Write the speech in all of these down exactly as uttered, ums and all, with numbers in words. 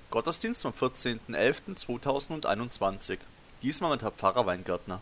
Gottesdienst vom vierzehnten elften zweitausendeinundzwanzig. Diesmal mit Herr Pfarrer Weingärtner.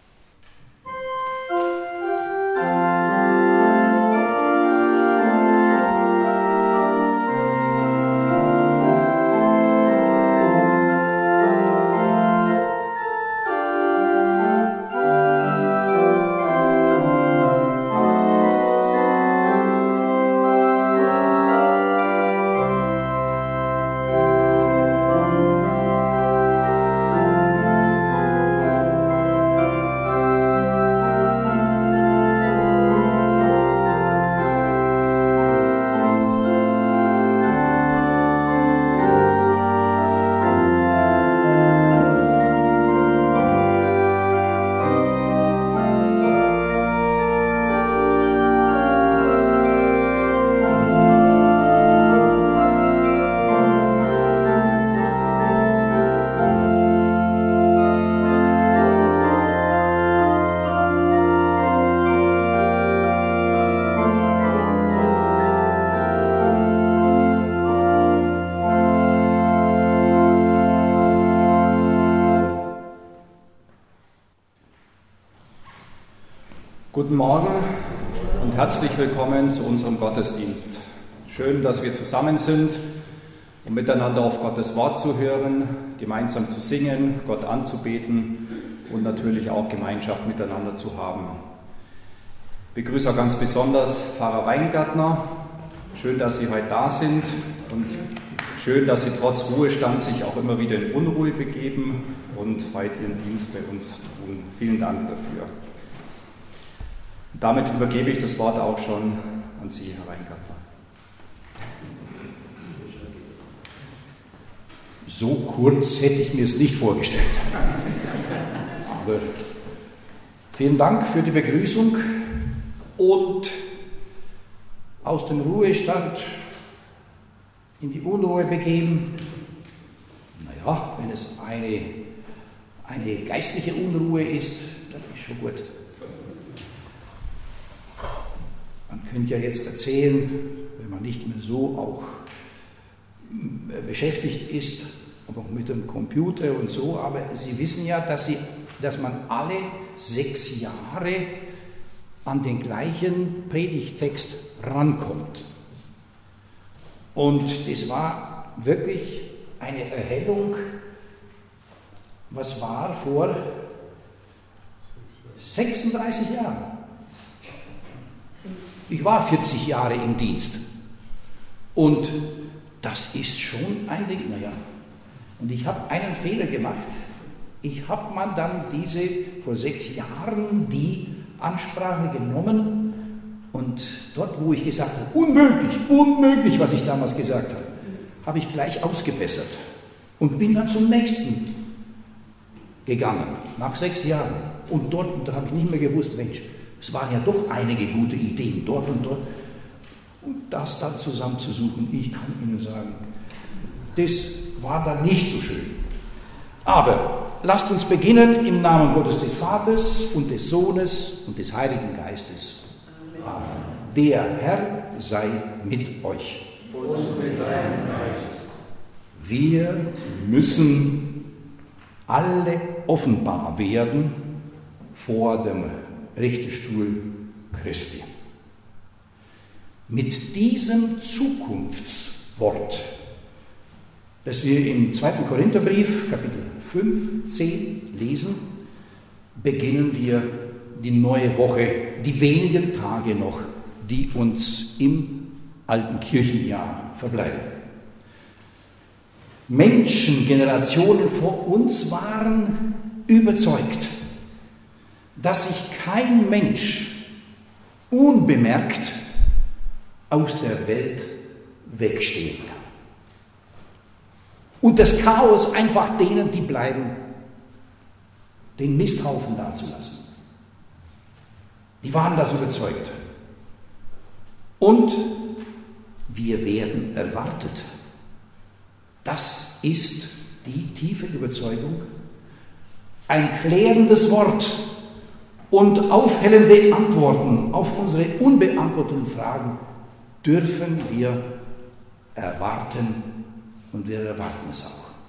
Guten Morgen und herzlich willkommen zu unserem Gottesdienst. Schön, dass wir zusammen sind, um miteinander auf Gottes Wort zu hören, gemeinsam zu singen, Gott anzubeten und natürlich auch Gemeinschaft miteinander zu haben. Ich begrüße auch ganz besonders Pfarrer Weingärtner. Schön, dass Sie heute da sind und schön, dass Sie trotz Ruhestand sich auch immer wieder in Unruhe begeben und heute Ihren Dienst bei uns tun. Vielen Dank dafür. Damit übergebe ich das Wort auch schon an Sie, Herr Weingärtner. So kurz hätte ich mir es nicht vorgestellt. Aber vielen Dank für die Begrüßung und aus dem Ruhestand in die Unruhe begeben. Naja, wenn es eine, eine geistliche Unruhe ist, dann ist schon gut. Man könnte ja jetzt erzählen, wenn man nicht mehr so auch beschäftigt ist, aber auch mit dem Computer und so, aber Sie wissen ja, dass, Sie, dass man alle sechs Jahre an den gleichen Predigttext rankommt. Und das war wirklich eine Erhellung, was war vor sechsunddreißig Jahren. Ich war vierzig Jahre im Dienst und das ist schon ein Ding, naja. Und ich habe einen Fehler gemacht. Ich habe man dann diese, vor sechs Jahren, die Ansprache genommen und dort, wo ich gesagt habe, unmöglich, unmöglich, was ich damals gesagt habe, habe ich gleich ausgebessert und bin dann zum nächsten gegangen, nach sechs Jahren. Und dort, und da habe ich nicht mehr gewusst, Mensch, es waren ja doch einige gute Ideen dort und dort. Und das dann zusammenzusuchen, ich kann Ihnen sagen, das war dann nicht so schön. Aber lasst uns beginnen im Namen Gottes des Vaters und des Sohnes und des Heiligen Geistes. Amen. Der Herr sei mit euch. Und mit deinem Geist. Wir müssen alle offenbar werden vor dem Richterstuhl Christi. Mit diesem Zukunftswort, das wir im zweiten Korintherbrief, Kapitel fünfzehn, lesen, beginnen wir die neue Woche, die wenigen Tage noch, die uns im alten Kirchenjahr verbleiben. Menschen, Generationen vor uns waren überzeugt, dass sich kein Mensch unbemerkt aus der Welt wegstehen kann. Und das Chaos einfach denen, die bleiben, den Misthaufen dazulassen. Die waren das überzeugt. Und wir werden erwartet. Das ist die tiefe Überzeugung. Ein klärendes Wort und aufhellende Antworten auf unsere unbeantworteten Fragen dürfen wir erwarten und wir erwarten es auch.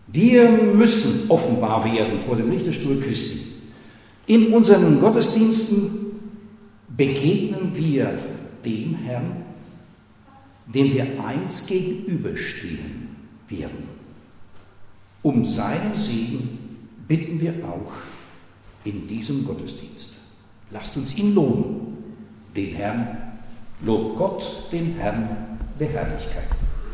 Wir müssen offenbar werden vor dem Richterstuhl Christi. In unseren Gottesdiensten begegnen wir dem Herrn, dem wir einst gegenüberstehen werden. Um seinen Segen bitten wir auch in diesem Gottesdienst. Lasst uns ihn loben, den Herrn, lobt Gott, den Herrn der Herrlichkeit.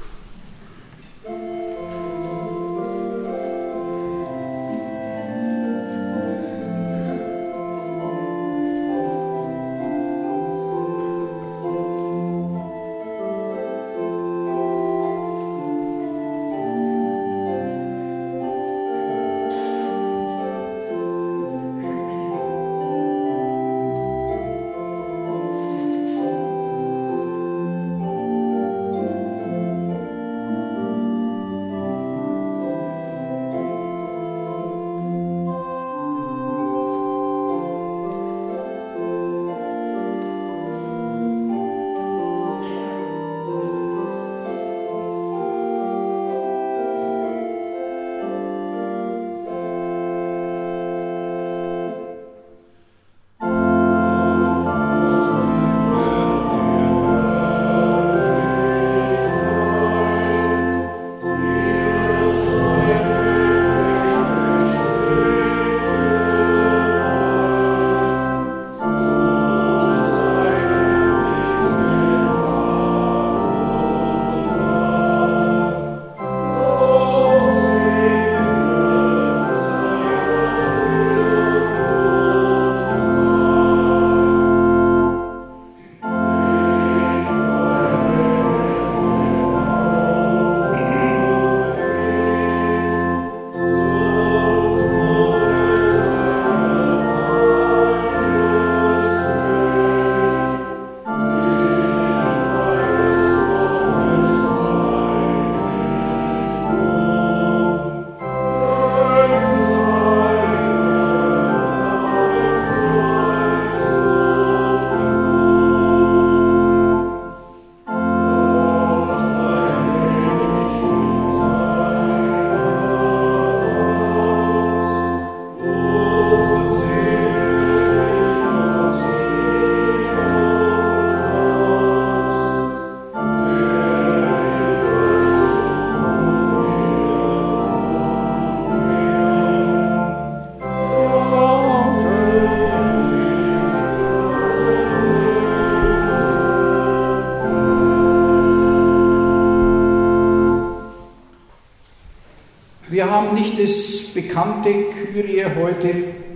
Wir haben nicht das bekannte Kyrie heute,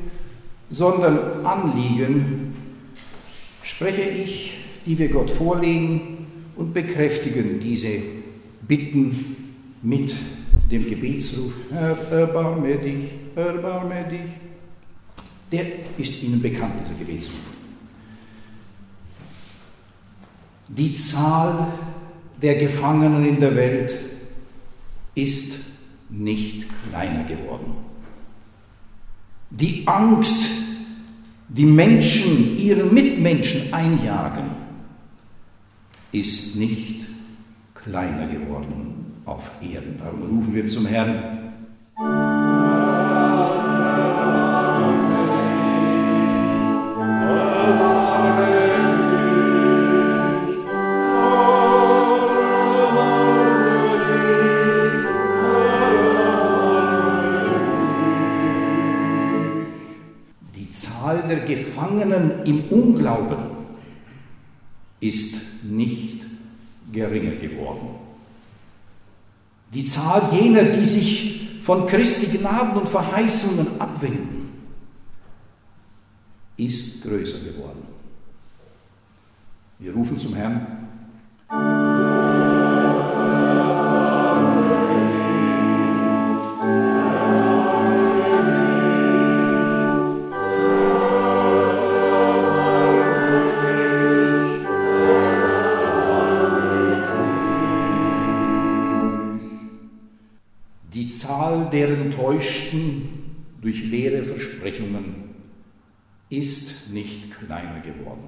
sondern Anliegen, spreche ich, die wir Gott vorlegen und bekräftigen diese Bitten mit dem Gebetsruf, Herr, erbarme dich, erbarme dich. Der ist Ihnen bekannt, dieser Gebetsruf. Die Zahl der Gefangenen in der Welt ist nicht kleiner geworden. Die Angst, die Menschen ihren Mitmenschen einjagen, ist nicht kleiner geworden auf Erden. Darum rufen wir zum Herrn. Der Gefangenen im Unglauben ist nicht geringer geworden. Die Zahl jener, die sich von Christi Gnaden und Verheißungen abwenden, ist größer geworden. Wir rufen zum Herrn. Die Zahl der Enttäuschten durch leere Versprechungen ist nicht kleiner geworden.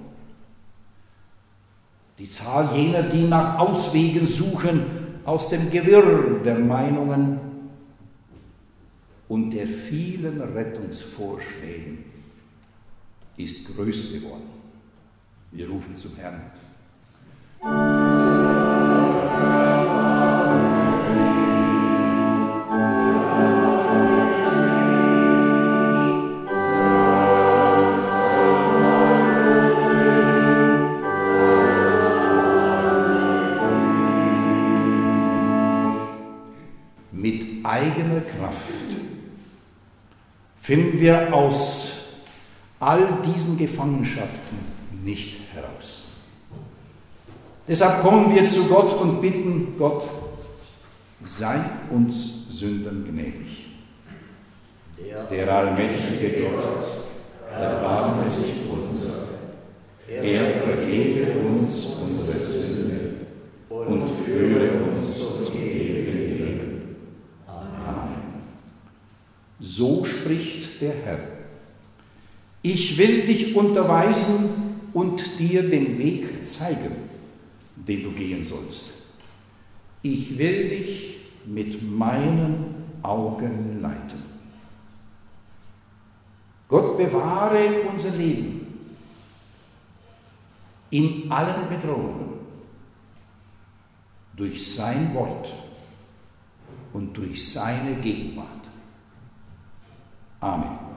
Die Zahl jener, die nach Auswegen suchen aus dem Gewirr der Meinungen, und der vielen Rettungsvorschlägen ist größer geworden. Wir rufen zum Herrn. Mit eigener Kraft finden wir aus all diesen Gefangenschaften nicht heraus. Deshalb kommen wir zu Gott und bitten Gott, sei uns Sündern gnädig. Der allmächtige Gott, erbarme sich unser. Er vergebe uns unsere Sünde und führe uns zum ewigen Leben. Amen. So spricht der Herr. Ich will dich unterweisen und dir den Weg zeigen, den du gehen sollst. Ich will dich mit meinen Augen leiten. Gott bewahre unser Leben in allen Bedrohungen durch sein Wort und durch seine Gegenwart. Amen.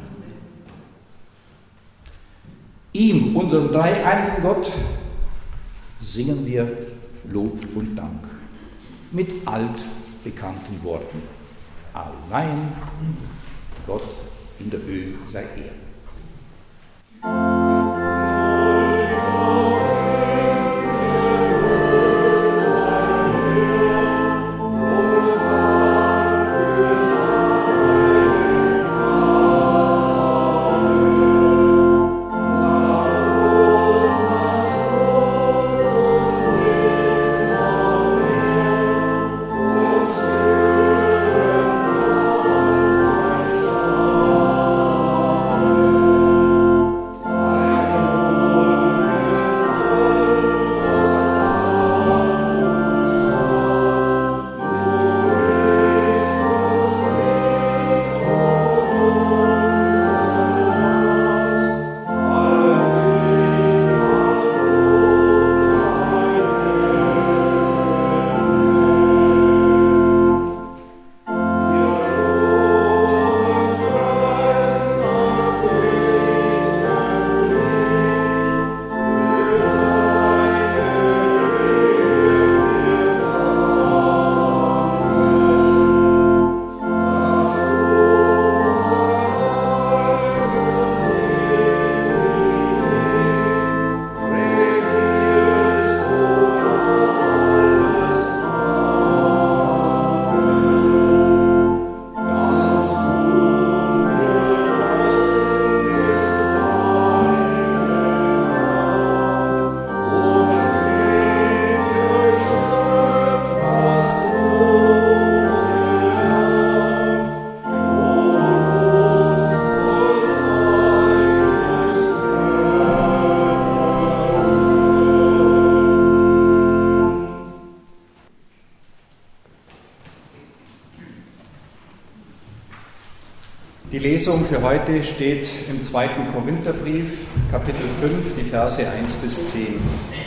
Ihm, unserem dreieinigen Gott, singen wir Lob und Dank mit altbekannten Worten. Allein Gott in der Höhe sei er. Die Lesung für heute steht im zweiten Korintherbrief, Kapitel fünf, die Verse eins bis zehn.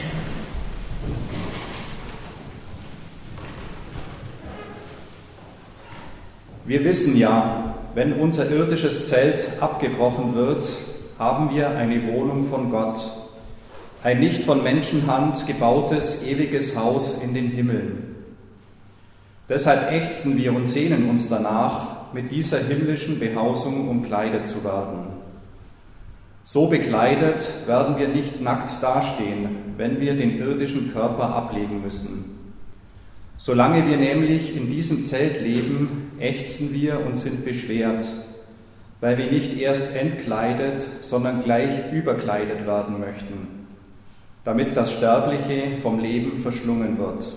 Wir wissen ja, wenn unser irdisches Zelt abgebrochen wird, haben wir eine Wohnung von Gott, ein nicht von Menschenhand gebautes, ewiges Haus in den Himmeln. Deshalb ächzen wir und sehnen uns danach, mit dieser himmlischen Behausung umkleidet zu werden. So bekleidet werden wir nicht nackt dastehen, wenn wir den irdischen Körper ablegen müssen. Solange wir nämlich in diesem Zelt leben, ächzen wir und sind beschwert, weil wir nicht erst entkleidet, sondern gleich überkleidet werden möchten, damit das Sterbliche vom Leben verschlungen wird.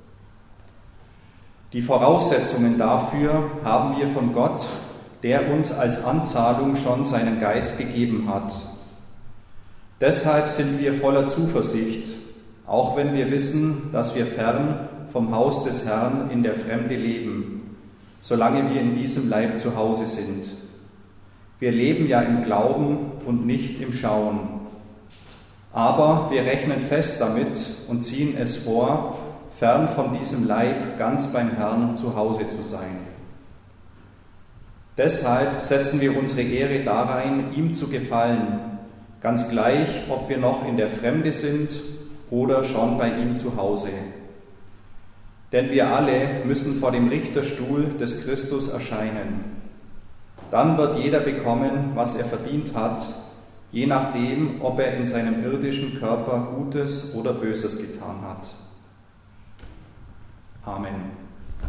Die Voraussetzungen dafür haben wir von Gott, der uns als Anzahlung schon seinen Geist gegeben hat. Deshalb sind wir voller Zuversicht, auch wenn wir wissen, dass wir fern vom Haus des Herrn in der Fremde leben, solange wir in diesem Leib zu Hause sind. Wir leben ja im Glauben und nicht im Schauen. Aber wir rechnen fest damit und ziehen es vor, fern von diesem Leib ganz beim Herrn zu Hause zu sein. Deshalb setzen wir unsere Ehre darein, ihm zu gefallen, ganz gleich, ob wir noch in der Fremde sind oder schon bei ihm zu Hause. Denn wir alle müssen vor dem Richterstuhl des Christus erscheinen. Dann wird jeder bekommen, was er verdient hat, je nachdem, ob er in seinem irdischen Körper Gutes oder Böses getan hat. Amen.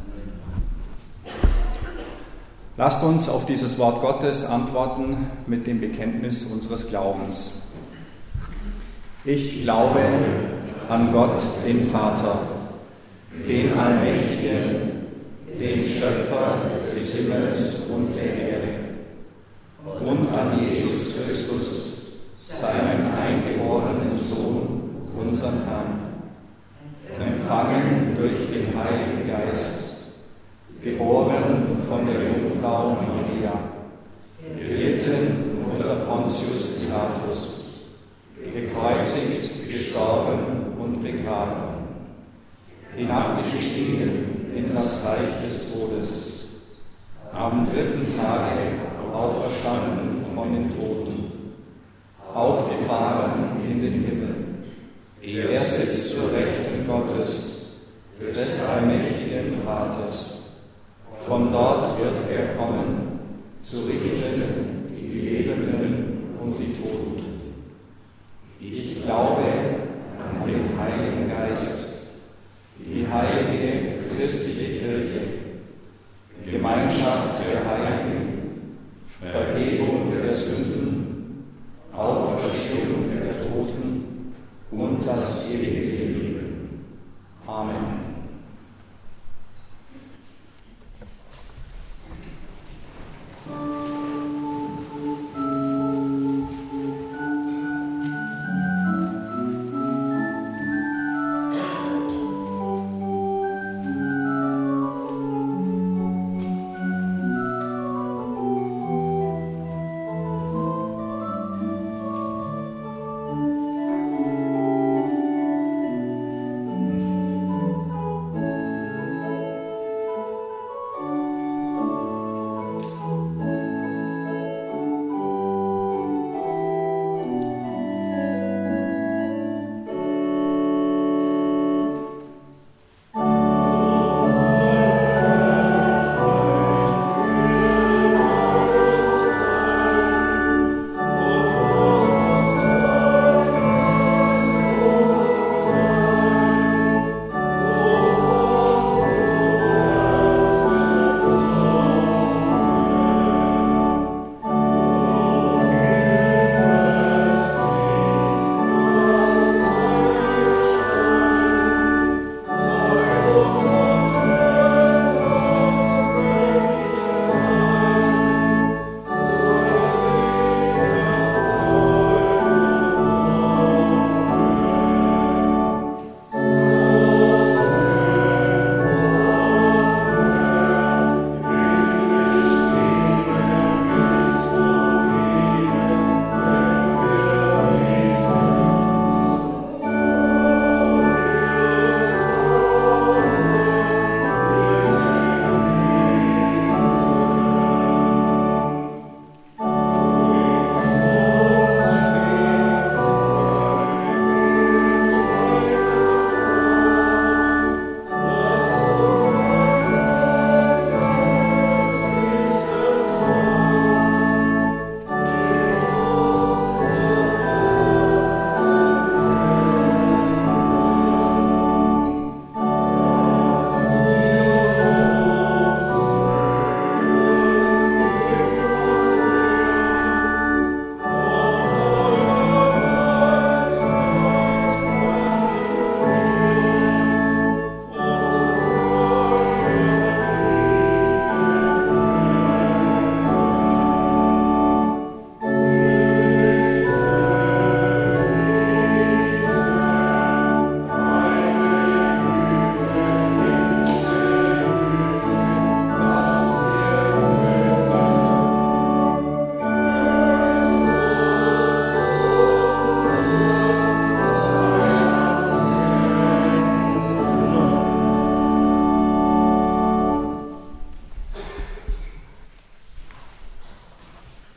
Lasst uns auf dieses Wort Gottes antworten mit dem Bekenntnis unseres Glaubens. Ich glaube an Gott, den Vater, den Allmächtigen, den Schöpfer des Himmels und der Erde, und an Jesus Christus, seinen eingeborenen Sohn, unseren Herrn, empfangen durch den Heiligen Geist, geboren von der Jungfrau Maria, gelitten unter Pontius Pilatus, gekreuzigt, gestorben und begraben, hinabgestiegen in das Reich des Todes, am dritten Tage auferstanden von den Toten, aufgefahren in den Himmel. Er sitzt zur Rechten Gottes, des allmächtigen Vaters. Von dort wird er kommen, zu richten die Lebenden und die Toten. Ich glaube an den Heiligen Geist, die heilige christliche Kirche, Gemeinschaft der Heiligen, Vergebung der Sünden, Auferstehung der Toten und das ewige Leben. Amen.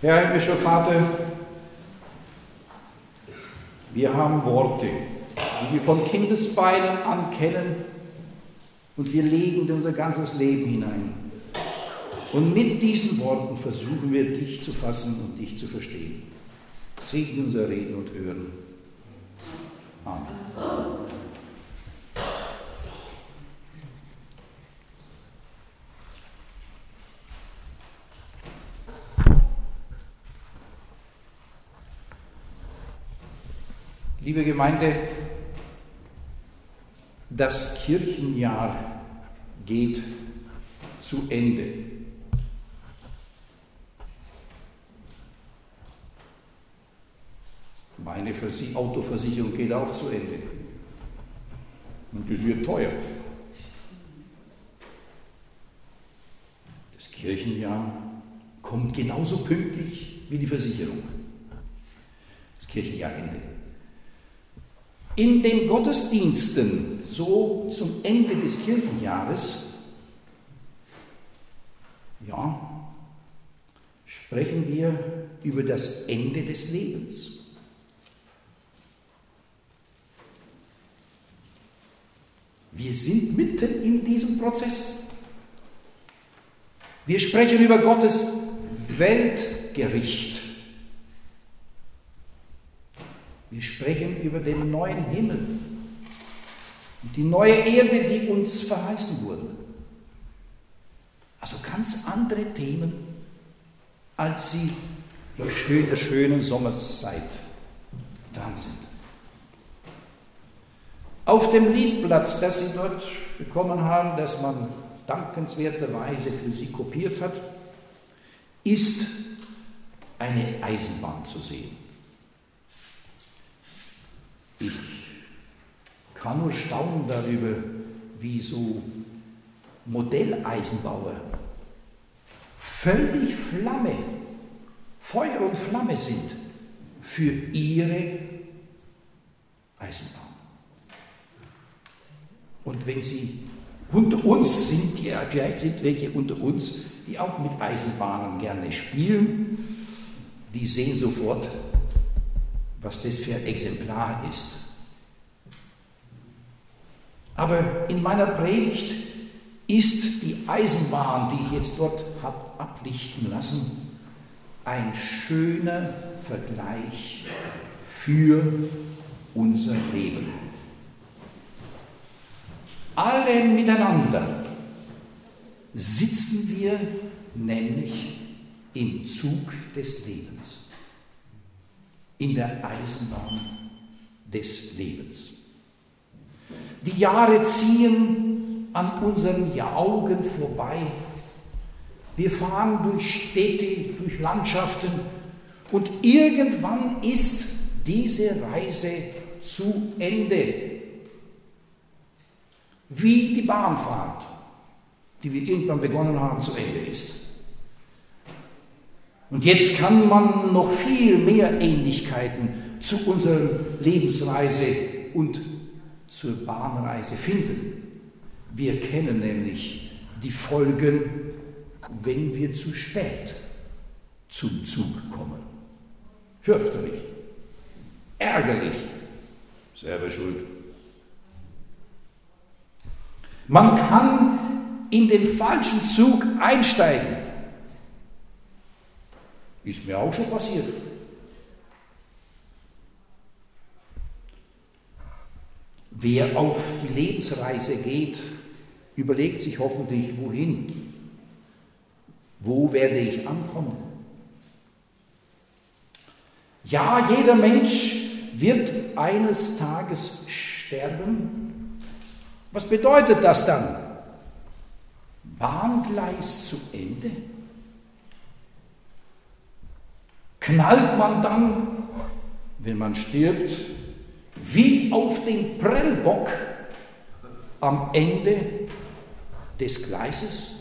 Herr himmlischer Vater, wir haben Worte, die wir von Kindesbeinen an kennen, und wir legen unser ganzes Leben hinein. Und mit diesen Worten versuchen wir, dich zu fassen und dich zu verstehen. Segne unser Reden und Hören. Amen. Liebe Gemeinde, das Kirchenjahr geht zu Ende. Meine Versi- Autoversicherung geht auch zu Ende. Und das wird teuer. Das Kirchenjahr kommt genauso pünktlich wie die Versicherung. Das Kirchenjahrende. In den Gottesdiensten, so zum Ende des Kirchenjahres, ja, sprechen wir über das Ende des Lebens. Wir sind mitten in diesem Prozess. Wir sprechen über Gottes Weltgericht. Wir sprechen über den neuen Himmel und die neue Erde, die uns verheißen wurde. Also ganz andere Themen, als sie in der schönen Sommerzeit dran sind. Auf dem Liedblatt, das Sie dort bekommen haben, das man dankenswerterweise für Sie kopiert hat, ist eine Eisenbahn zu sehen. Ich kann nur staunen darüber, wie so Modelleisenbauer völlig Flamme, Feuer und Flamme sind für ihre Eisenbahn. Und wenn Sie unter uns sind, ja, vielleicht sind welche unter uns, die auch mit Eisenbahnen gerne spielen, die sehen sofort, was das für ein Exemplar ist. Aber in meiner Predigt ist die Eisenbahn, die ich jetzt dort habe ablichten lassen, ein schöner Vergleich für unser Leben. Alle miteinander sitzen wir nämlich im Zug des Lebens. In der Eisenbahn des Lebens. Die Jahre ziehen an unseren Augen vorbei. Wir fahren durch Städte, durch Landschaften und irgendwann ist diese Reise zu Ende. Wie die Bahnfahrt, die wir irgendwann begonnen haben, zu Ende ist. Und jetzt kann man noch viel mehr Ähnlichkeiten zu unserer Lebensreise und zur Bahnreise finden. Wir kennen nämlich die Folgen, wenn wir zu spät zum Zug kommen. Fürchterlich, ärgerlich, selber schuld. Man kann in den falschen Zug einsteigen. Ist mir auch schon passiert. Wer auf die Lebensreise geht, überlegt sich hoffentlich, wohin? Wo werde ich ankommen? Ja, jeder Mensch wird eines Tages sterben. Was bedeutet das dann? Bahngleis zu Ende? Knallt man dann, wenn man stirbt, wie auf den Prellbock am Ende des Gleises?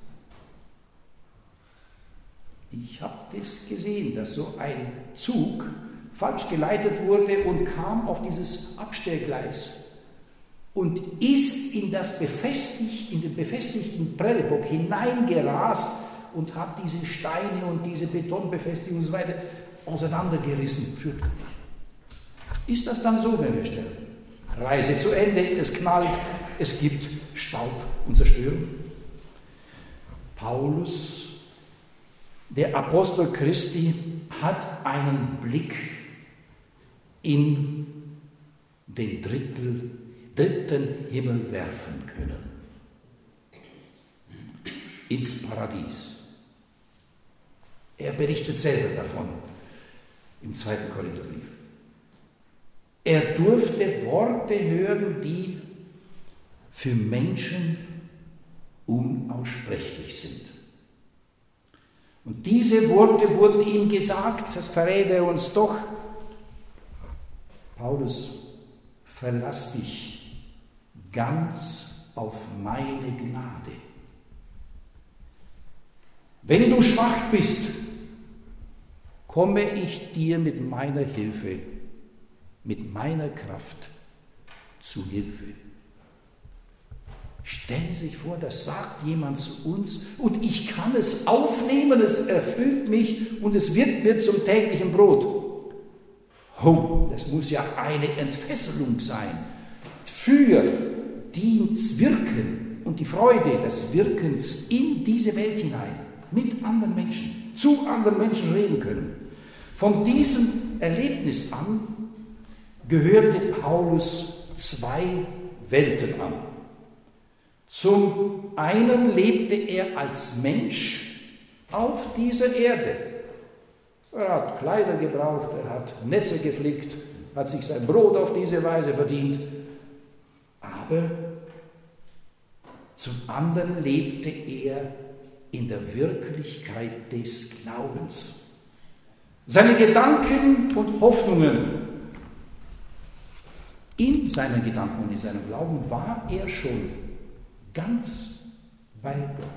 Ich habe das gesehen, dass so ein Zug falsch geleitet wurde und kam auf dieses Abstellgleis und ist in, das befestigt, in den befestigten Prellbock hineingerast und hat diese Steine und diese Betonbefestigung und so weiter auseinandergerissen für König. Ist das dann so, wenn wir sterben? Reise zu Ende, es knallt, es gibt Staub und Zerstörung. Paulus, der Apostel Christi, hat einen Blick in den Drittel, dritten Himmel werfen können. Ins Paradies. Er berichtet selber davon im zweiten Korintherbrief. Er durfte Worte hören, die für Menschen unaussprechlich sind. Und diese Worte wurden ihm gesagt, das verrät er uns doch. Paulus, verlass dich ganz auf meine Gnade. Wenn du schwach bist, komme ich dir mit meiner Hilfe, mit meiner Kraft zu Hilfe. Stellen Sie sich vor, das sagt jemand zu uns und ich kann es aufnehmen, es erfüllt mich und es wird mir zum täglichen Brot. Oh, das muss ja eine Entfesselung sein für das Wirken und die Freude des Wirkens in diese Welt hinein, mit anderen Menschen, zu anderen Menschen reden können. Von diesem Erlebnis an gehörte Paulus zwei Welten an. Zum einen lebte er als Mensch auf dieser Erde. Er hat Kleider gebraucht, er hat Netze geflickt, hat sich sein Brot auf diese Weise verdient. Aber zum anderen lebte er in der Wirklichkeit des Glaubens. Seine Gedanken und Hoffnungen, in seinen Gedanken und in seinem Glauben war er schon ganz bei Gott.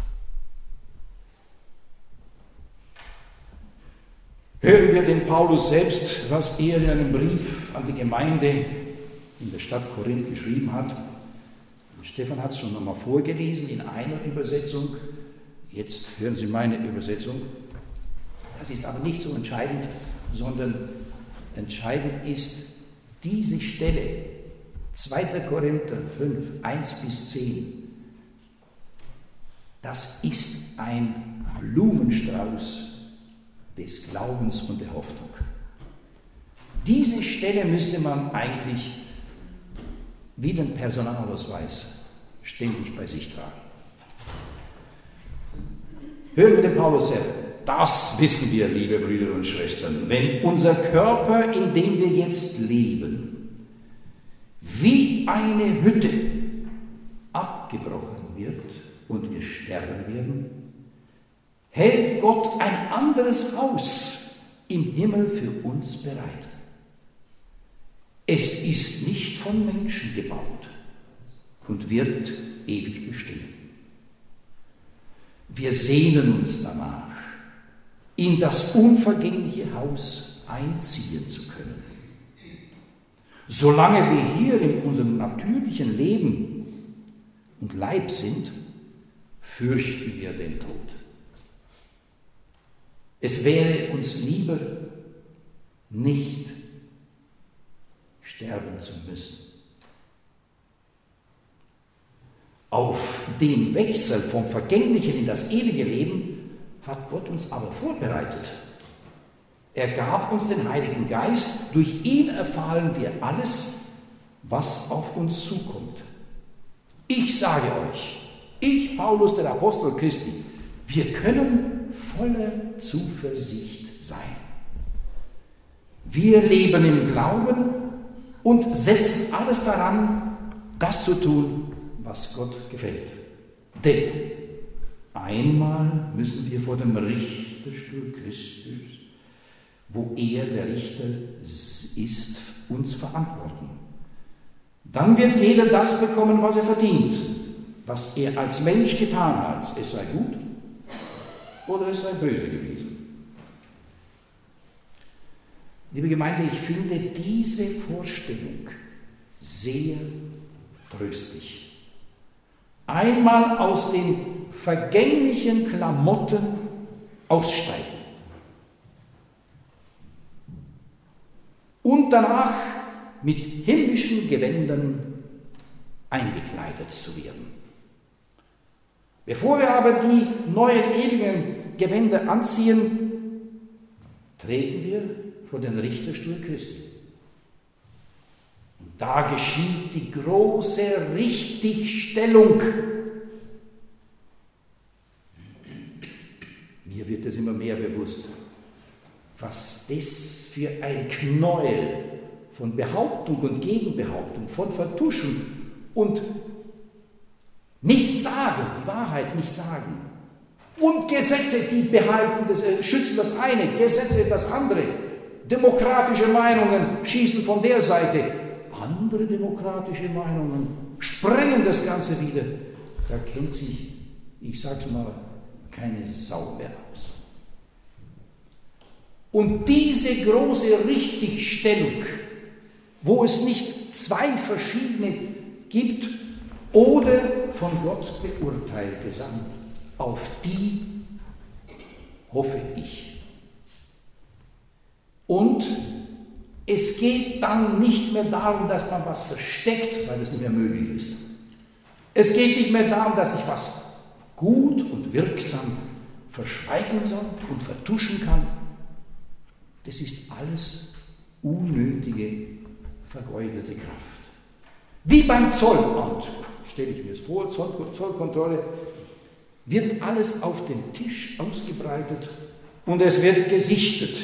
Hören wir den Paulus selbst, was er in einem Brief an die Gemeinde in der Stadt Korinth geschrieben hat. Stefan hat es schon nochmal vorgelesen in einer Übersetzung. Jetzt hören Sie meine Übersetzung. Das ist aber nicht so entscheidend, sondern entscheidend ist diese Stelle, zweiter Korinther fünf, eins bis zehn. Das ist ein Blumenstrauß des Glaubens und der Hoffnung. Diese Stelle müsste man eigentlich wie den Personalausweis ständig bei sich tragen. Hören wir den Paulus selber. Das wissen wir, liebe Brüder und Schwestern, wenn unser Körper, in dem wir jetzt leben, wie eine Hütte abgebrochen wird und wir sterben werden, hält Gott ein anderes Haus im Himmel für uns bereit. Es ist nicht von Menschen gebaut und wird ewig bestehen. Wir sehnen uns danach, in das unvergängliche Haus einziehen zu können. Solange wir hier in unserem natürlichen Leben und Leib sind, fürchten wir den Tod. Es wäre uns lieber, nicht sterben zu müssen. Auf den Wechsel vom Vergänglichen in das ewige Leben hat Gott uns aber vorbereitet. Er gab uns den Heiligen Geist, durch ihn erfahren wir alles, was auf uns zukommt. Ich sage euch, ich, Paulus, der Apostel Christi, wir können voller Zuversicht sein. Wir leben im Glauben und setzen alles daran, das zu tun, was Gott gefällt. Denn einmal müssen wir vor dem Richterstuhl Christus, wo er der Richter ist, uns verantworten. Dann wird jeder das bekommen, was er verdient, was er als Mensch getan hat. Es sei gut oder es sei böse gewesen. Liebe Gemeinde, ich finde diese Vorstellung sehr tröstlich. Einmal aus dem vergänglichen Klamotten aussteigen und danach mit himmlischen Gewändern eingekleidet zu werden. Bevor wir aber die neuen ewigen Gewänder anziehen, treten wir vor den Richterstuhl Christi. Und da geschieht die große Richtigstellung. Mir wird es immer mehr bewusst, was das für ein Knäuel von Behauptung und Gegenbehauptung, von Vertuschen und nicht sagen, die Wahrheit nicht sagen. Und Gesetze, die behalten das, äh, schützen das eine, Gesetze das andere. Demokratische Meinungen schießen von der Seite. Andere demokratische Meinungen sprengen das Ganze wieder. Da kennt sich, ich sag's mal, keine Sau mehr aus. Und diese große Richtigstellung, wo es nicht zwei verschiedene gibt oder von Gott beurteilte sind, auf die hoffe ich. Und es geht dann nicht mehr darum, dass man was versteckt, weil das nicht mehr möglich ist. Es geht nicht mehr darum, dass ich was gut und wirksam verschweigen soll und vertuschen kann. Das ist alles unnötige, vergeudete Kraft. Wie beim Zollamt, stelle ich mir es vor, Zoll, Zollkontrolle, wird alles auf den Tisch ausgebreitet und es wird gesichtet.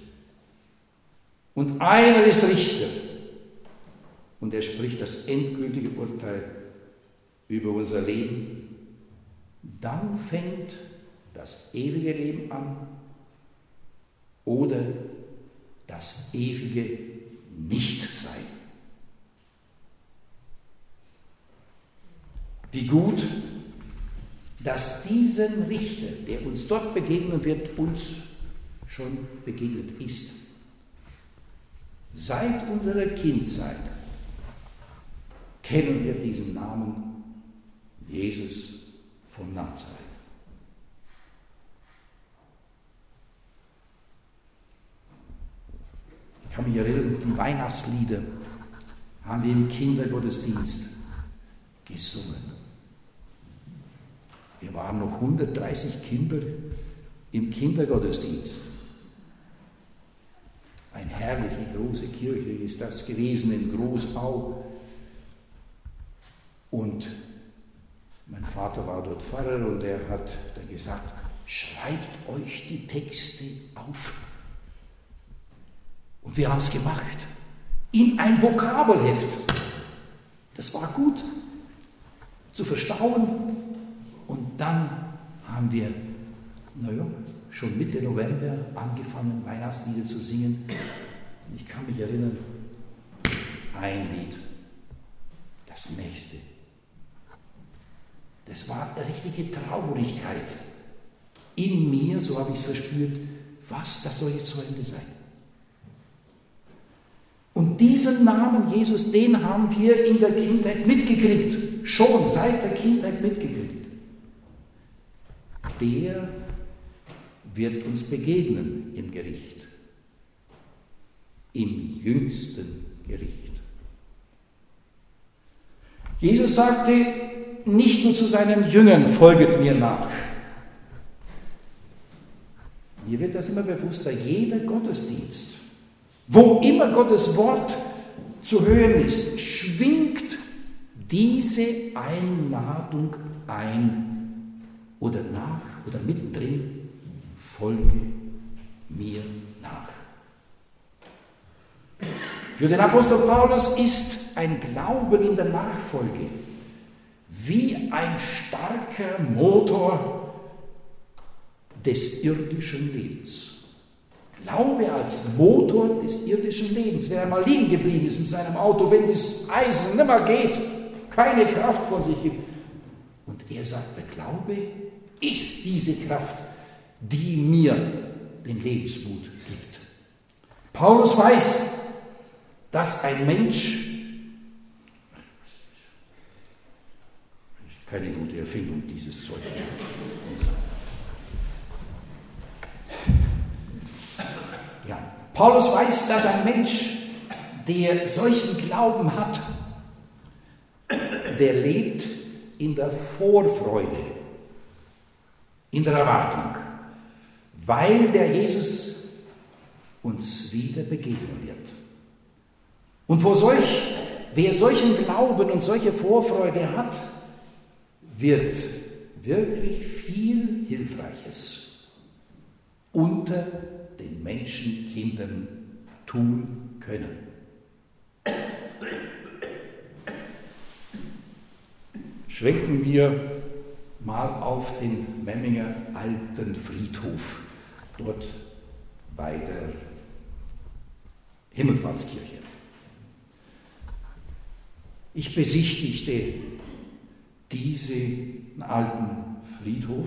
Und einer ist Richter und er spricht das endgültige Urteil über unser Leben. Dann fängt das ewige Leben an oder das ewige Nichtsein. Wie gut, dass diesem Richter, der uns dort begegnen wird, uns schon begegnet ist. Seit unserer Kindzeit kennen wir diesen Namen Jesus von Nazareth. Ich kann mich erinnern, die Weihnachtslieder haben wir im Kindergottesdienst gesungen. Wir waren noch hundertdreißig Kinder im Kindergottesdienst. Eine herrliche große Kirche ist das gewesen in Großau. Und mein Vater war dort Pfarrer und er hat dann gesagt, schreibt euch die Texte auf. Und wir haben es gemacht. In ein Vokabelheft. Das war gut zu verstauen. Und dann haben wir, naja, schon Mitte November angefangen, Weihnachtslieder zu singen. Und ich kann mich erinnern, ein Lied, das nächste. Das war eine richtige Traurigkeit in mir, so habe ich es verspürt, was, das soll jetzt zu Ende sein. Und diesen Namen Jesus, den haben wir in der Kindheit mitgekriegt, schon seit der Kindheit mitgekriegt. Der wird uns begegnen im Gericht, im jüngsten Gericht. Jesus sagte nicht nur zu seinen Jüngern, folget mir nach. Mir wird das immer bewusster, jeder Gottesdienst, wo immer Gottes Wort zu hören ist, schwingt diese Einladung ein oder nach oder mittendrin, folge mir nach. Für den Apostel Paulus ist ein Glauben in der Nachfolge wie ein starker Motor des irdischen Lebens. Glaube als Motor des irdischen Lebens. Wer einmal liegen geblieben ist mit seinem Auto, wenn das Eisen nimmer geht, keine Kraft vor sich gibt. Und er sagt, der Glaube ist diese Kraft, die mir den Lebensmut gibt. Paulus weiß, dass ein Mensch, das ist keine gute Erfindung, dieses Zeug, Paulus weiß, dass ein Mensch, der solchen Glauben hat, der lebt in der Vorfreude, in der Erwartung, weil der Jesus uns wieder begegnen wird. Und wo solch, wer solchen Glauben und solche Vorfreude hat, wird wirklich viel Hilfreiches unter den Menschenkindern tun können. Schwenken wir mal auf den Memminger Alten Friedhof, dort bei der Himmelfahrtskirche. Ich besichtigte diesen alten Friedhof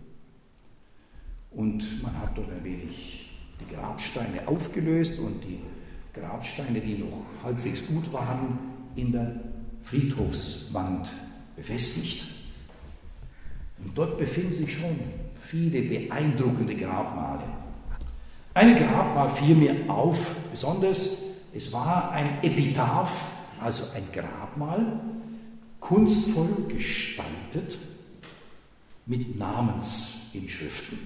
und man hat dort ein wenig die Grabsteine aufgelöst und die Grabsteine, die noch halbwegs gut waren, in der Friedhofswand befestigt. Und dort befinden sich schon viele beeindruckende Grabmale. Ein Grabmal fiel mir auf, besonders, es war ein Epitaph, also ein Grabmal, kunstvoll gestaltet mit Namensinschriften.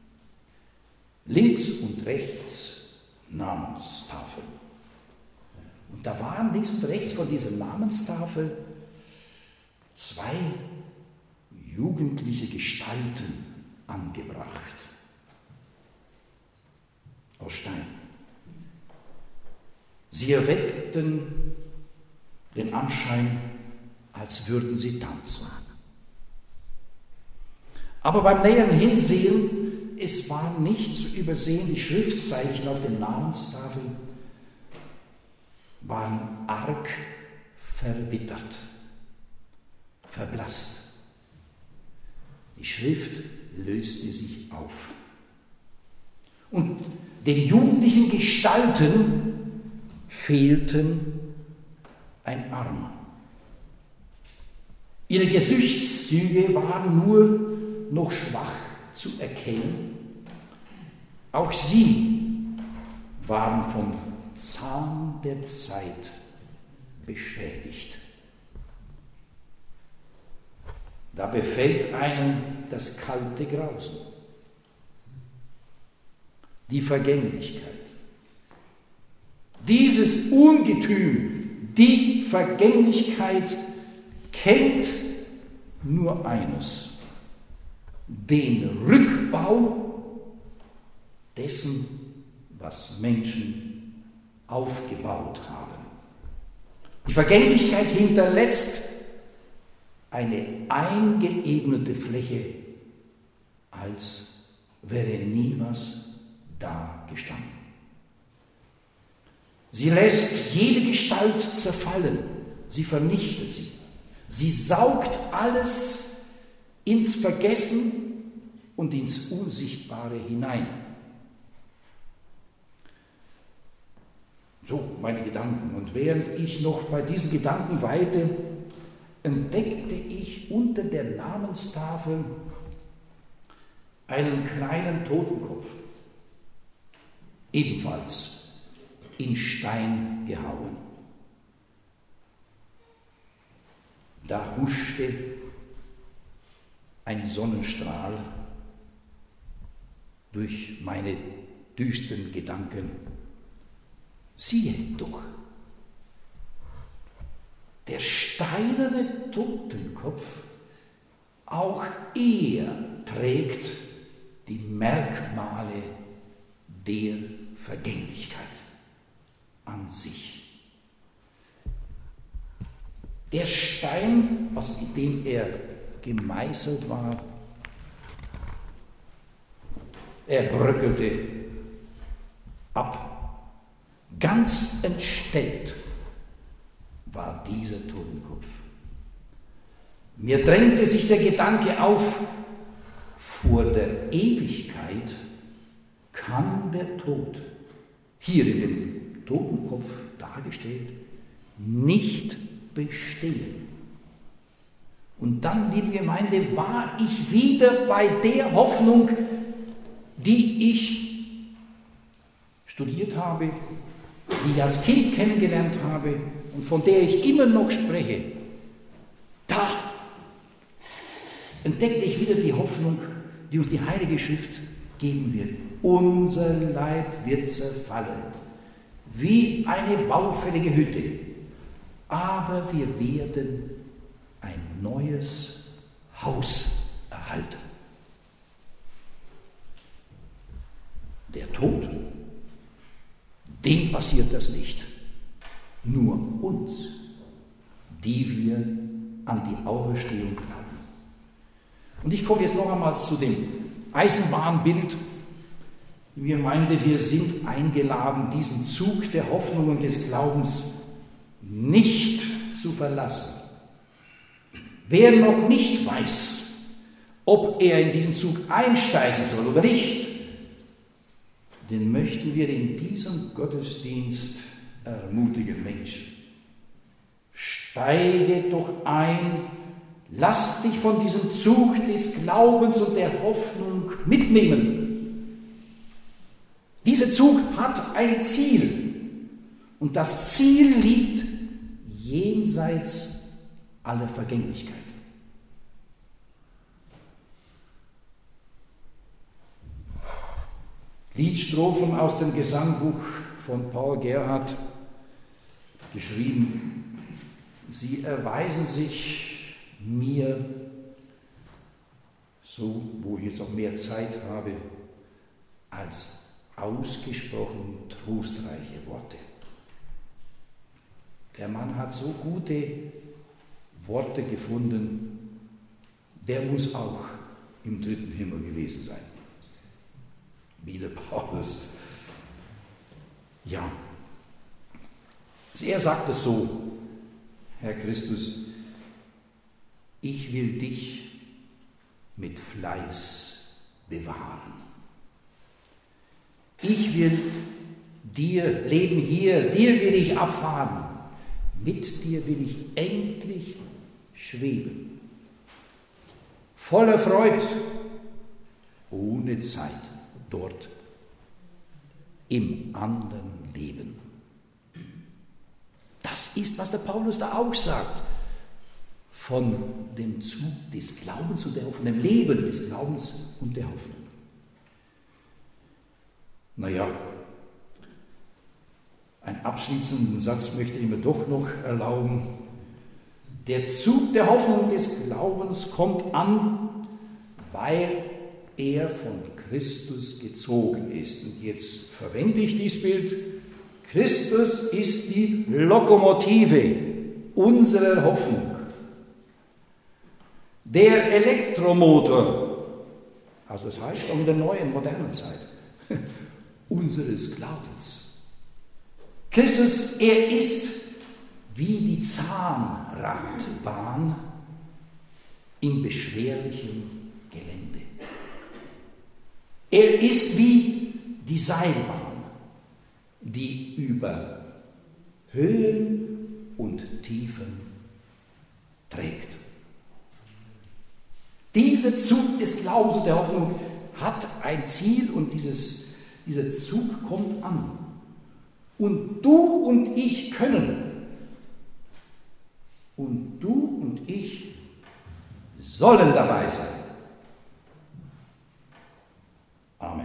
Links und rechts Namenstafeln. Und da waren links und rechts von dieser Namenstafel zwei jugendliche Gestalten angebracht. Aus Stein. Sie erweckten den Anschein, als würden sie tanzen. Aber beim näheren Hinsehen, es war nicht zu übersehen, die Schriftzeichen auf den Namenstafeln waren arg verwittert, verblasst. Die Schrift löste sich auf. Und den jugendlichen Gestalten fehlten ein Arm. Ihre Gesichtszüge waren nur noch schwach zu erkennen. Auch sie waren vom Zahn der Zeit beschädigt. Da befällt einen das kalte Grausen, die Vergänglichkeit. Dieses Ungetüm, die Vergänglichkeit, kennt nur eines: den Rückbau dessen, was Menschen aufgebaut haben. Die Vergänglichkeit hinterlässt eine eingeebnete Fläche, als wäre nie was da gestanden. Sie lässt jede Gestalt zerfallen, sie vernichtet sie, sie saugt alles ins Vergessen und ins Unsichtbare hinein. So, meine Gedanken. Und während ich noch bei diesen Gedanken weite, entdeckte ich unter der Namenstafel einen kleinen Totenkopf, ebenfalls in Stein gehauen. Da huschte ein Sonnenstrahl durch meine düsteren Gedanken. Siehe doch, der steinerne Totenkopf, auch er trägt die Merkmale der Vergänglichkeit an sich. Der Stein, aus dem er gemeißelt war, er bröckelte ab. Ganz entstellt war dieser Totenkopf. Mir drängte sich der Gedanke auf, vor der Ewigkeit kann der Tod, hier in dem Totenkopf dargestellt, nicht bestehen. Und dann, liebe Gemeinde, war ich wieder bei der Hoffnung, die ich studiert habe, die ich als Kind kennengelernt habe und von der ich immer noch spreche, da entdeckte ich wieder die Hoffnung, die uns die Heilige Schrift geben wird. Unser Leib wird zerfallen, wie eine baufällige Hütte, aber wir werden ein neues Haus erhalten. Der Tod, dem passiert das nicht, nur uns, die wir an die Auferstehung glauben. Und ich komme jetzt noch einmal zu dem Eisenbahnbild. Die Gemeinde, wir sind eingeladen, diesen Zug der Hoffnung und des Glaubens nicht zu verlassen. Wer noch nicht weiß, ob er in diesen Zug einsteigen soll oder nicht, den möchten wir in diesem Gottesdienst ermutigen. Mensch, steige doch ein, lass dich von diesem Zug des Glaubens und der Hoffnung mitnehmen. Dieser Zug hat ein Ziel und das Ziel liegt jenseits aller Vergänglichkeit. Liedstrophen aus dem Gesangbuch von Paul Gerhardt geschrieben. Sie erweisen sich mir, so wo ich jetzt auch mehr Zeit habe, als ausgesprochen trostreiche Worte. Der Mann hat so gute Worte gefunden, der muss auch im dritten Himmel gewesen sein. Wie der Paulus. Ja, er sagt es so, Herr Christus, ich will dich mit Fleiß bewahren. Ich will dir leben hier, dir will ich abfahren, mit dir will ich endlich schweben. Voller Freud, ohne Zeit, dort im anderen Leben. Das ist, was der Paulus da auch sagt, von dem Zug des Glaubens und der Hoffnung, dem Leben des Glaubens und der Hoffnung. Naja, einen abschließenden Satz möchte ich mir doch noch erlauben. Der Zug der Hoffnung und des Glaubens kommt an, weil er von Christus gezogen ist. Und jetzt verwende ich dieses Bild. Christus ist die Lokomotive unserer Hoffnung. Der Elektromotor, also das heißt auch in der neuen, modernen Zeit, unseres Glaubens. Christus, er ist wie die Zahnradbahn in beschwerlichem Gelände. Er ist wie die Seilbahn, die über Höhen und Tiefen trägt. Dieser Zug des Glaubens und der Hoffnung hat ein Ziel und dieses Dieser Zug kommt an. Und du und ich können. Und du und ich sollen dabei sein. Amen.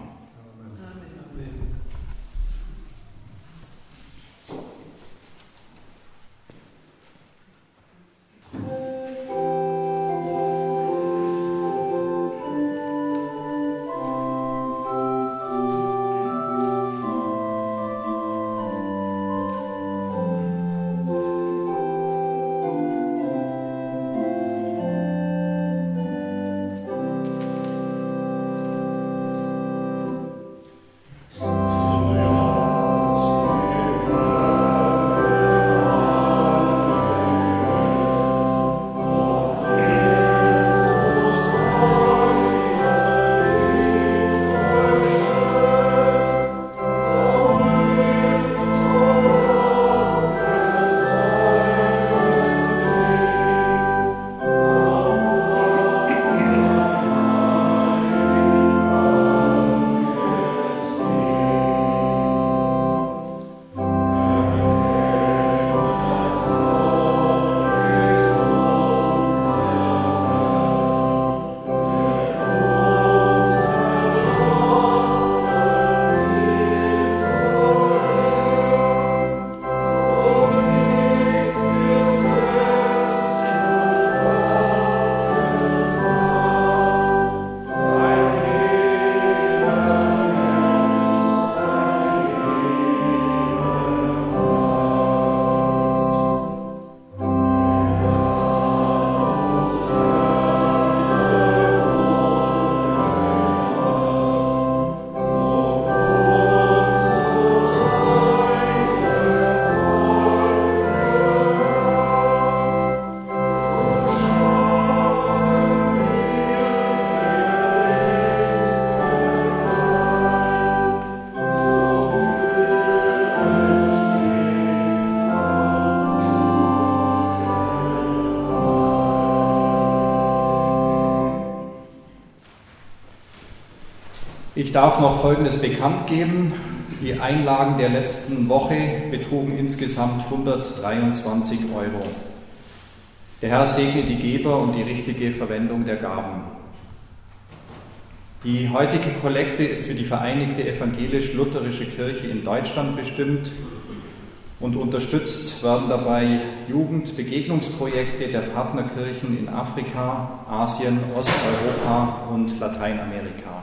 Ich darf noch Folgendes bekannt geben. Die Einlagen der letzten Woche betrugen insgesamt hundertdreiundzwanzig Euro. Der Herr segne die Geber und die richtige Verwendung der Gaben. Die heutige Kollekte ist für die Vereinigte Evangelisch-Lutherische Kirche in Deutschland bestimmt und unterstützt werden dabei Jugendbegegnungsprojekte der Partnerkirchen in Afrika, Asien, Osteuropa und Lateinamerika.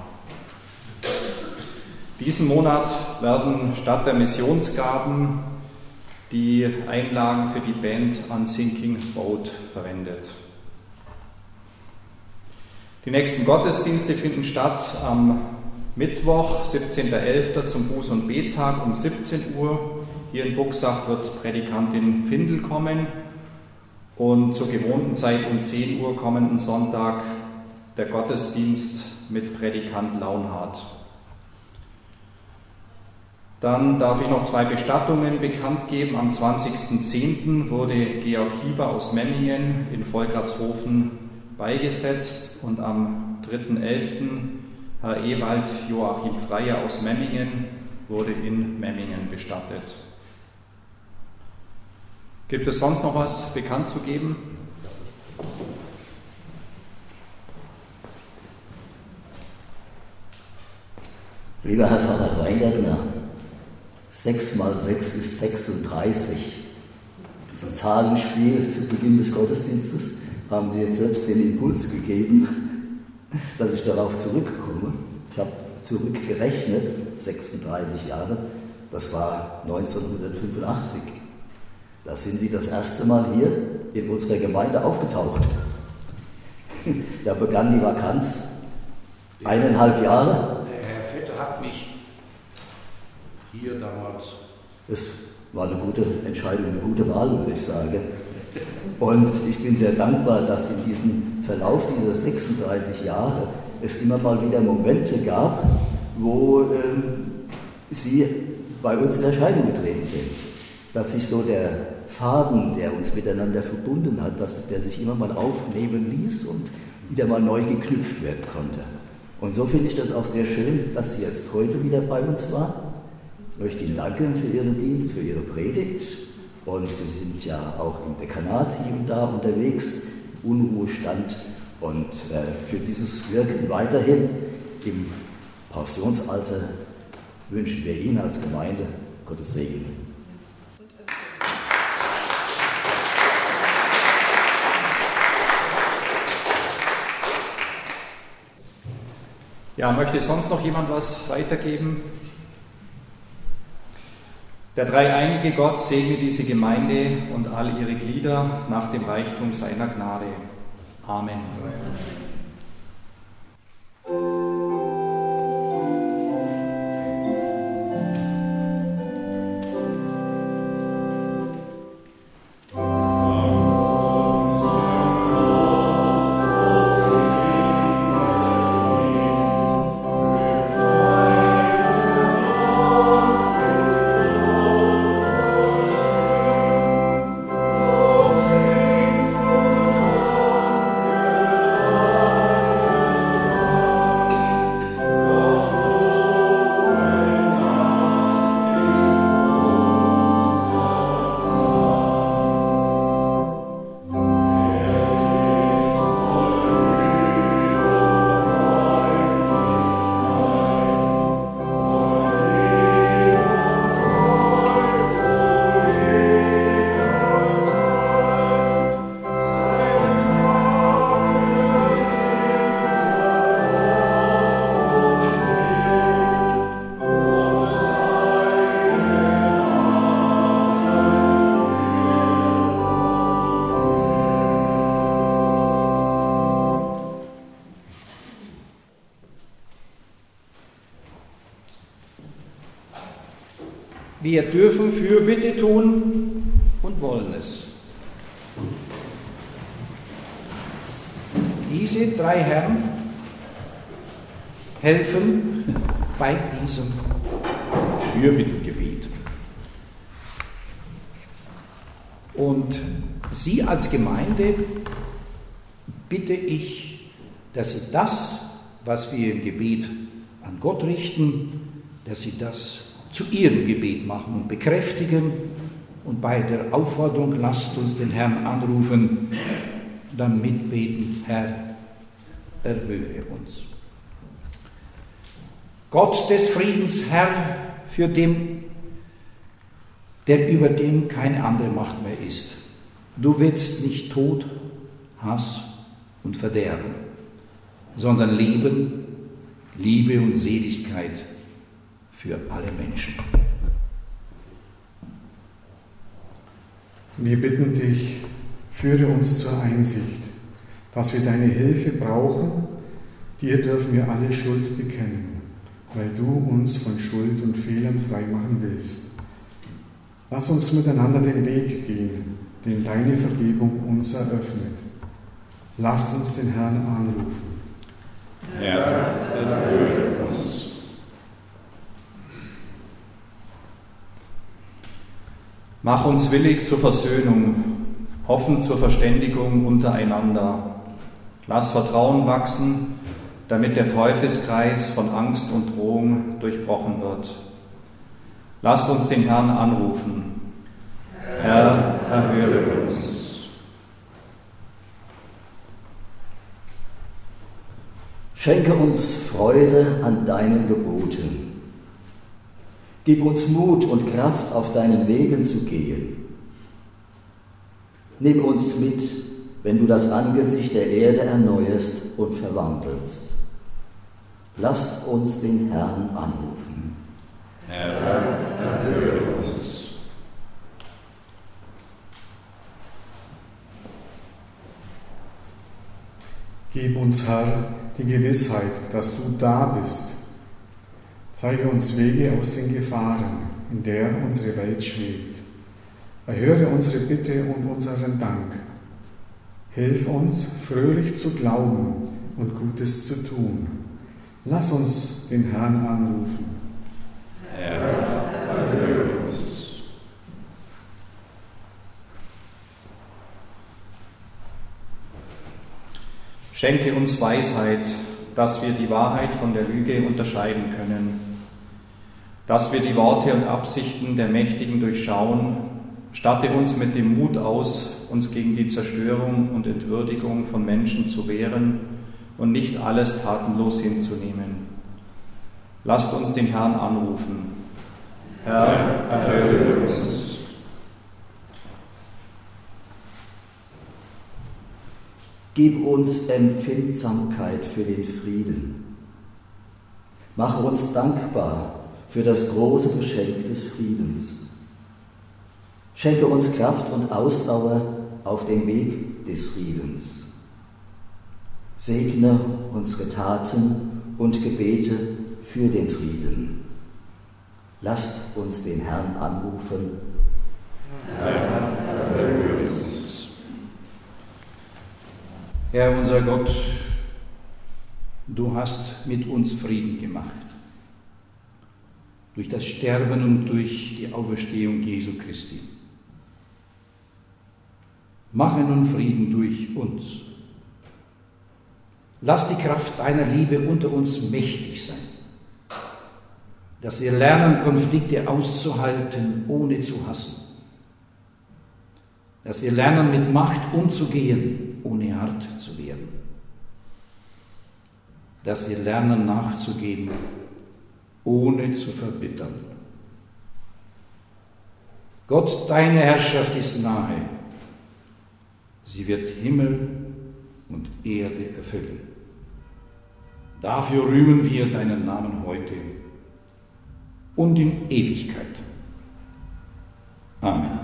Diesen Monat werden statt der Missionsgaben die Einlagen für die Band Unsinking Boat verwendet. Die nächsten Gottesdienste finden statt am Mittwoch, siebzehnten elften zum Buß- und Bettag um siebzehn Uhr. Hier in Buxach wird Prädikantin Findel kommen und zur gewohnten Zeit um zehn Uhr kommenden Sonntag der Gottesdienst mit Prädikant Launhardt. Dann darf ich noch zwei Bestattungen bekannt geben. Am zwanzigsten zehnten wurde Georg Hieber aus Memmingen in Volkertshofen beigesetzt und am dritten elften Herr Ewald Joachim Freier aus Memmingen wurde in Memmingen bestattet. Gibt es sonst noch was bekannt zu geben? Lieber Herr Pfarrer Weingärtner, sechs mal sechs ist sechsunddreißig. Dieses Zahlenspiel zu Beginn des Gottesdienstes haben Sie jetzt selbst den Impuls gegeben, dass ich darauf zurückkomme. Ich habe zurückgerechnet, sechsunddreißig Jahre, das war neunzehnhundertfünfundachtzig. Da sind Sie das erste Mal hier in unserer Gemeinde aufgetaucht. Da begann die Vakanz, eineinhalb Jahre. Der Herr Vetter hat mich hier damals. Es war eine gute Entscheidung, eine gute Wahl, würde ich sagen. Und ich bin sehr dankbar, dass in diesem Verlauf dieser sechsunddreißig Jahre es immer mal wieder Momente gab, wo äh, Sie bei uns in Erscheinung getreten sind. Dass sich so der Faden, der uns miteinander verbunden hat, dass der sich immer mal aufnehmen ließ und wieder mal neu geknüpft werden konnte. Und so finde ich das auch sehr schön, dass Sie jetzt heute wieder bei uns war. Ich möchte Ihnen danken für Ihren Dienst, für Ihre Predigt. Und Sie sind ja auch im Dekanat hier und da unterwegs, Unruhestand. Und äh, für dieses Wirken weiterhin im Pensionsalter wünschen wir Ihnen als Gemeinde Gottes Segen. Ja, möchte sonst noch jemand was weitergeben? Der dreieinige Gott segne diese Gemeinde und all ihre Glieder nach dem Reichtum seiner Gnade. Amen. Wir dürfen Fürbitte tun und wollen es. Diese drei Herren helfen bei diesem Fürbittengebet. Und Sie als Gemeinde bitte ich, dass Sie das, was wir im Gebet an Gott richten, dass sie das zu ihrem Gebet machen und bekräftigen. Und bei der Aufforderung, lasst uns den Herrn anrufen, dann mitbeten, Herr, erhöre uns. Gott des Friedens, Herr, für den, der über dem keine andere Macht mehr ist. Du willst nicht Tod, Hass und Verderben, sondern Leben, Liebe und Seligkeit für alle Menschen. Wir bitten dich, führe uns zur Einsicht, dass wir deine Hilfe brauchen. Dir dürfen wir alle Schuld bekennen, weil du uns von Schuld und Fehlern freimachen willst. Lass uns miteinander den Weg gehen, den deine Vergebung uns eröffnet. Lasst uns den Herrn anrufen. Herr, erhöre uns. Mach uns willig zur Versöhnung, offen zur Verständigung untereinander. Lass Vertrauen wachsen, damit der Teufelskreis von Angst und Drohung durchbrochen wird. Lasst uns den Herrn anrufen. Herr, erhöre uns. Schenke uns Freude an deinen Geboten. Gib uns Mut und Kraft, auf deinen Wegen zu gehen. Nimm uns mit, wenn du das Angesicht der Erde erneuerst und verwandelst. Lasst uns den Herrn anrufen. Herr, erhöre uns. Gib uns, Herr, die Gewissheit, dass du da bist. Zeige uns Wege aus den Gefahren, in der unsere Welt schwebt. Erhöre unsere Bitte und unseren Dank. Hilf uns, fröhlich zu glauben und Gutes zu tun. Lass uns den Herrn anrufen. Herr, erhöre uns. Schenke uns Weisheit, dass wir die Wahrheit von der Lüge unterscheiden können, dass wir die Worte und Absichten der Mächtigen durchschauen. Statte uns mit dem Mut aus, uns gegen die Zerstörung und Entwürdigung von Menschen zu wehren und nicht alles tatenlos hinzunehmen. Lasst uns den Herrn anrufen. Herr, erhöre uns. Gib uns Empfindsamkeit für den Frieden. Mache uns dankbar für das große Geschenk des Friedens. Schenke uns Kraft und Ausdauer auf dem Weg des Friedens. Segne unsere Taten und Gebete für den Frieden. Lasst uns den Herrn anrufen. Herr, erhöre uns. Herr unser Gott, du hast mit uns Frieden gemacht. Durch das Sterben und durch die Auferstehung Jesu Christi. Mache nun Frieden durch uns. Lass die Kraft deiner Liebe unter uns mächtig sein, dass wir lernen, Konflikte auszuhalten, ohne zu hassen. Dass wir lernen, mit Macht umzugehen, ohne hart zu werden. Dass wir lernen, nachzugeben, ohne zu verbittern. Gott, deine Herrschaft ist nahe. Sie wird Himmel und Erde erfüllen. Dafür rühmen wir deinen Namen heute und in Ewigkeit. Amen.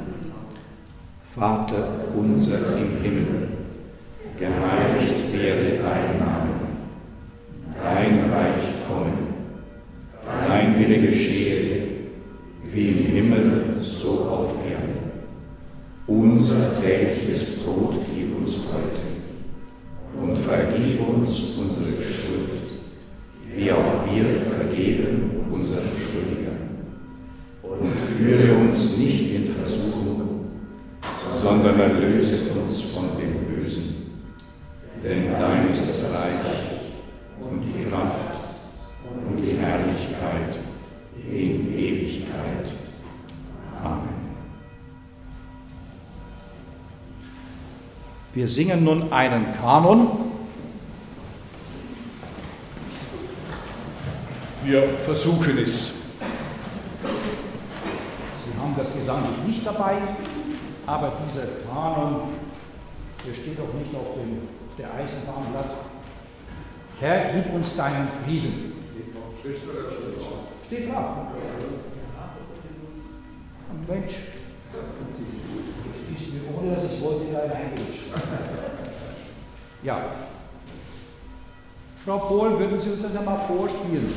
Vater unser im Himmel, geheiligt werde dein Name, dein Reich komme, dein Wille geschehe, wie im Himmel, so auf Erden. Unser tägliches Brot gib uns heute und vergib uns unsere Schuld, wie auch wir vergeben unseren Schuldigern. Und führe uns nicht in Versuchung, sondern erlöse uns von dem Bösen. Denn dein ist das Reich und die Kraft Wir singen nun einen Kanon. Wir versuchen es. Sie haben das Gesangbuch nicht dabei, aber dieser Kanon, der steht auch nicht auf, dem, auf der Eisenbahnblatt. Herr, gib uns deinen Frieden. Steht drauf. Mensch, das ist mir ohne, dass ich wollte, da reingerutscht. Ja. Frau Pohl, würden Sie uns das einmal vorspielen?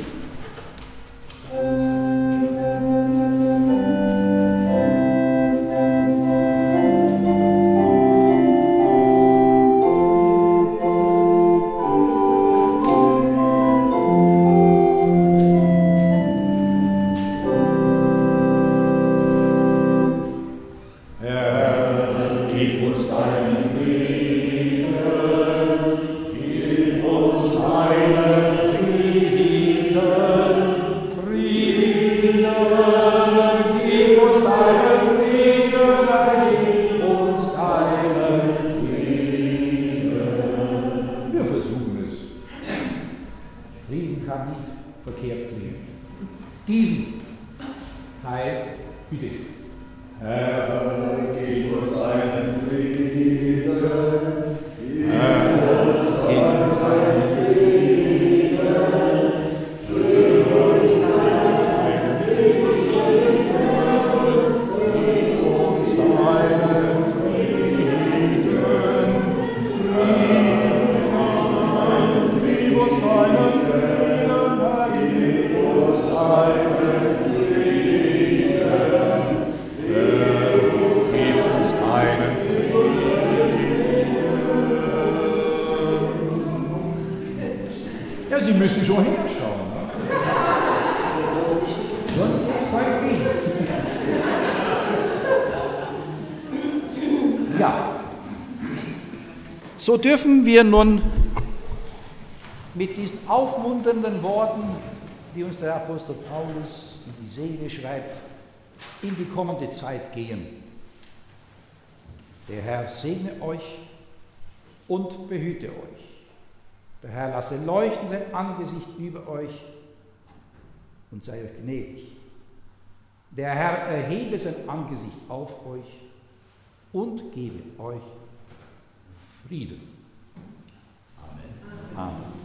So dürfen wir nun mit diesen aufmunternden Worten, die uns der Apostel Paulus in die Seele schreibt, in die kommende Zeit gehen. Der Herr segne euch und behüte euch. Der Herr lasse leuchten sein Angesicht über euch und sei euch gnädig. Der Herr erhebe sein Angesicht auf euch und gebe euch Frieden. Amen. Amen.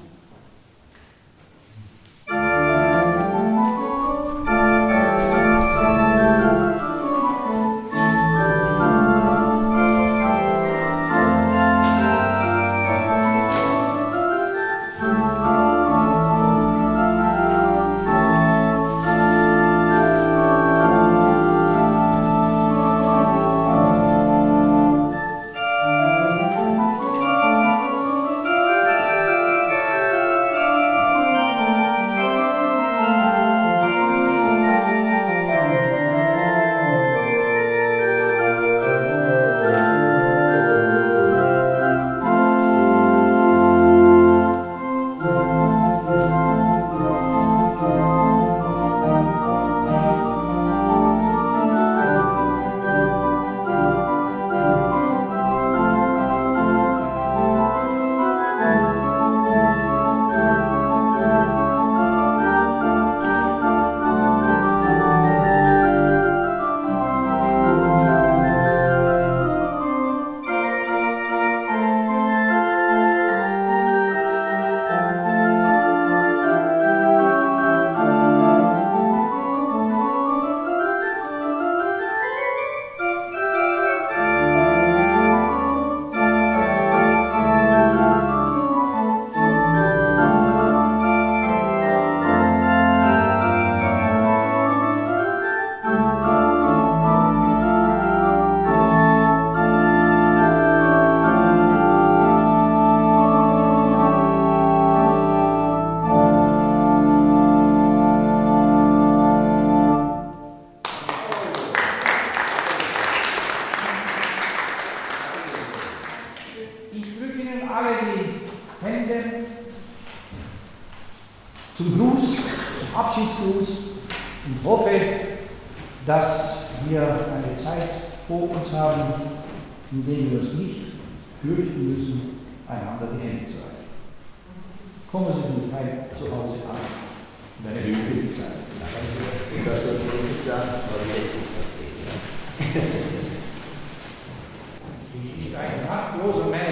Abschiedsgruß und hoffe, dass wir eine Zeit vor uns haben, in der wir uns nicht fürchten müssen, einander die Hände zu reichen. Kommen Sie mit heim zu Hause an, wenn ihr glücklich seid. Und dass wir uns nächstes Jahr mal wieder in Dienstag sehen. Es ist ein machtloser Mensch.